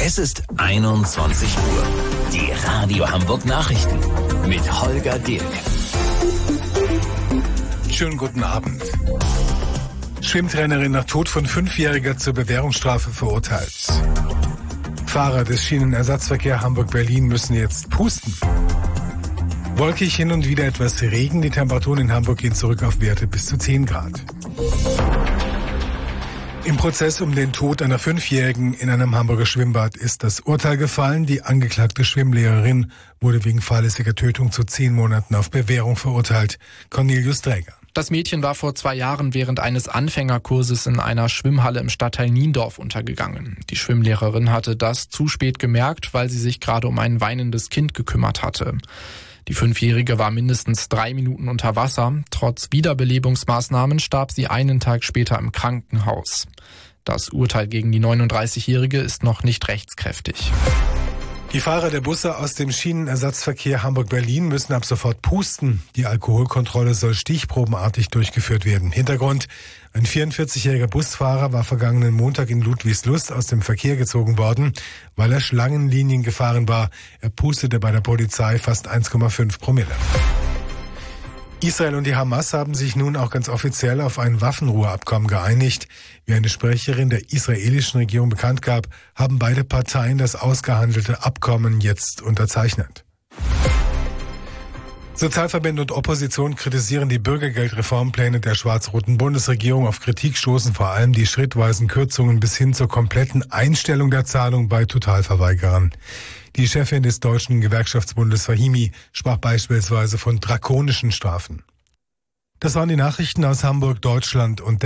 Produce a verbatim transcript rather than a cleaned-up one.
Es ist einundzwanzig Uhr. Die Radio Hamburg Nachrichten mit Holger Dilk. Schönen guten Abend. Schwimmtrainerin nach Tod von Fünfjähriger zur Bewährungsstrafe verurteilt. Fahrer des Schienenersatzverkehr Hamburg-Berlin müssen jetzt pusten. Wolkig, hin und wieder etwas Regen. Die Temperaturen in Hamburg gehen zurück auf Werte bis zu zehn Grad. Im Prozess um den Tod einer Fünfjährigen in einem Hamburger Schwimmbad ist das Urteil gefallen. Die angeklagte Schwimmlehrerin wurde wegen fahrlässiger Tötung zu zehn Monaten auf Bewährung verurteilt. Cornelius Dräger. Das Mädchen war vor zwei Jahren während eines Anfängerkurses in einer Schwimmhalle im Stadtteil Niendorf untergegangen. Die Schwimmlehrerin hatte das zu spät gemerkt, weil sie sich gerade um ein weinendes Kind gekümmert hatte. Die Fünfjährige war mindestens drei Minuten unter Wasser. Trotz Wiederbelebungsmaßnahmen starb sie einen Tag später im Krankenhaus. Das Urteil gegen die neununddreißigjährige ist noch nicht rechtskräftig. Die Fahrer der Busse aus dem Schienenersatzverkehr Hamburg-Berlin müssen ab sofort pusten. Die Alkoholkontrolle soll stichprobenartig durchgeführt werden. Hintergrund: Ein vierundvierzigjähriger Busfahrer war vergangenen Montag in Ludwigslust aus dem Verkehr gezogen worden, weil er Schlangenlinien gefahren war. Er pustete bei der Polizei fast eins Komma fünf Promille. Israel und die Hamas haben sich nun auch ganz offiziell auf ein Waffenruheabkommen geeinigt. Wie eine Sprecherin der israelischen Regierung bekannt gab, haben beide Parteien das ausgehandelte Abkommen jetzt unterzeichnet. Sozialverbände und Opposition kritisieren die Bürgergeldreformpläne der schwarz-roten Bundesregierung. Auf Kritik stoßen vor allem die schrittweisen Kürzungen bis hin zur kompletten Einstellung der Zahlung bei Totalverweigerern. Die Chefin des Deutschen Gewerkschaftsbundes Fahimi sprach beispielsweise von drakonischen Strafen. Das waren die Nachrichten aus Hamburg, Deutschland und